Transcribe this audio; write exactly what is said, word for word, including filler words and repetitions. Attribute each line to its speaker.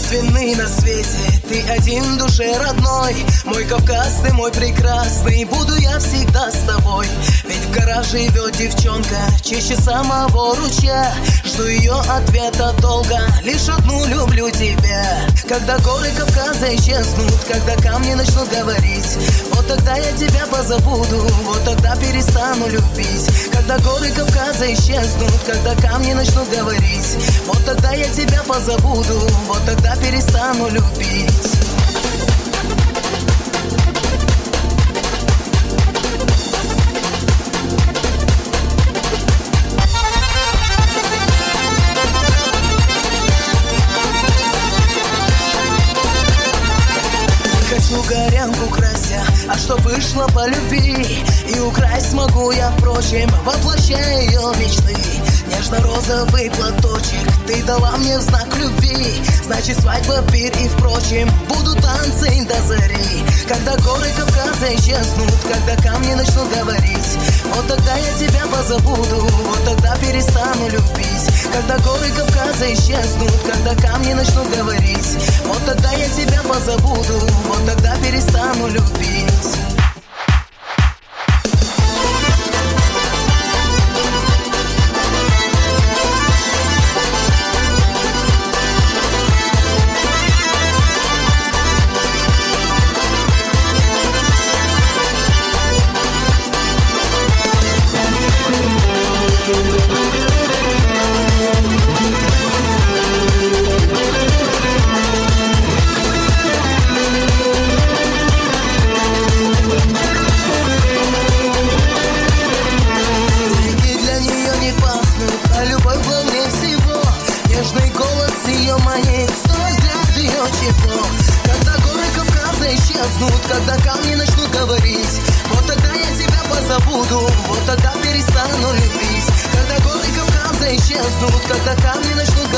Speaker 1: единственный на свете, ты один в душе родной. Мой Кавказ, ты мой прекрасный, буду я всегда с тобой. Ведь в горах живет девчонка, чище самого ручья. Жду ее ответа долго, лишь одну люблю тебя. Когда горы Кавказа исчезнут, когда камни начнут говорить, вот тогда я тебя позабуду, вот тогда перестану любить. Когда горы Кавказа исчезнут, когда камни начнут говорить, вот тогда я тебя позабуду, вот тогда перестану любить. Хочу горянку крася, а что вышло по любви, и украсть смогу я, впрочем, воплощая ее мечты. Нежно-розовый платочек ты дала мне в знак любви, значит свадьба, пир и впрочем, будут танцы до зари. Когда горы Кавказа исчезнут, когда камни начнут говорить, вот тогда я тебя позабуду, вот тогда перестану любить. Когда горы Кавказа исчезнут, когда камни начнут говорить, вот тогда я тебя позабуду, вот тогда перестану любить. Нежный голос ее манит, стой, взгляд ее чего. Когда горы Кавказа исчезнут, когда камни начнут говорить, вот тогда я тебя позабуду, вот тогда перестану любить. Когда горы Кавказа исчезнут, когда камни начнут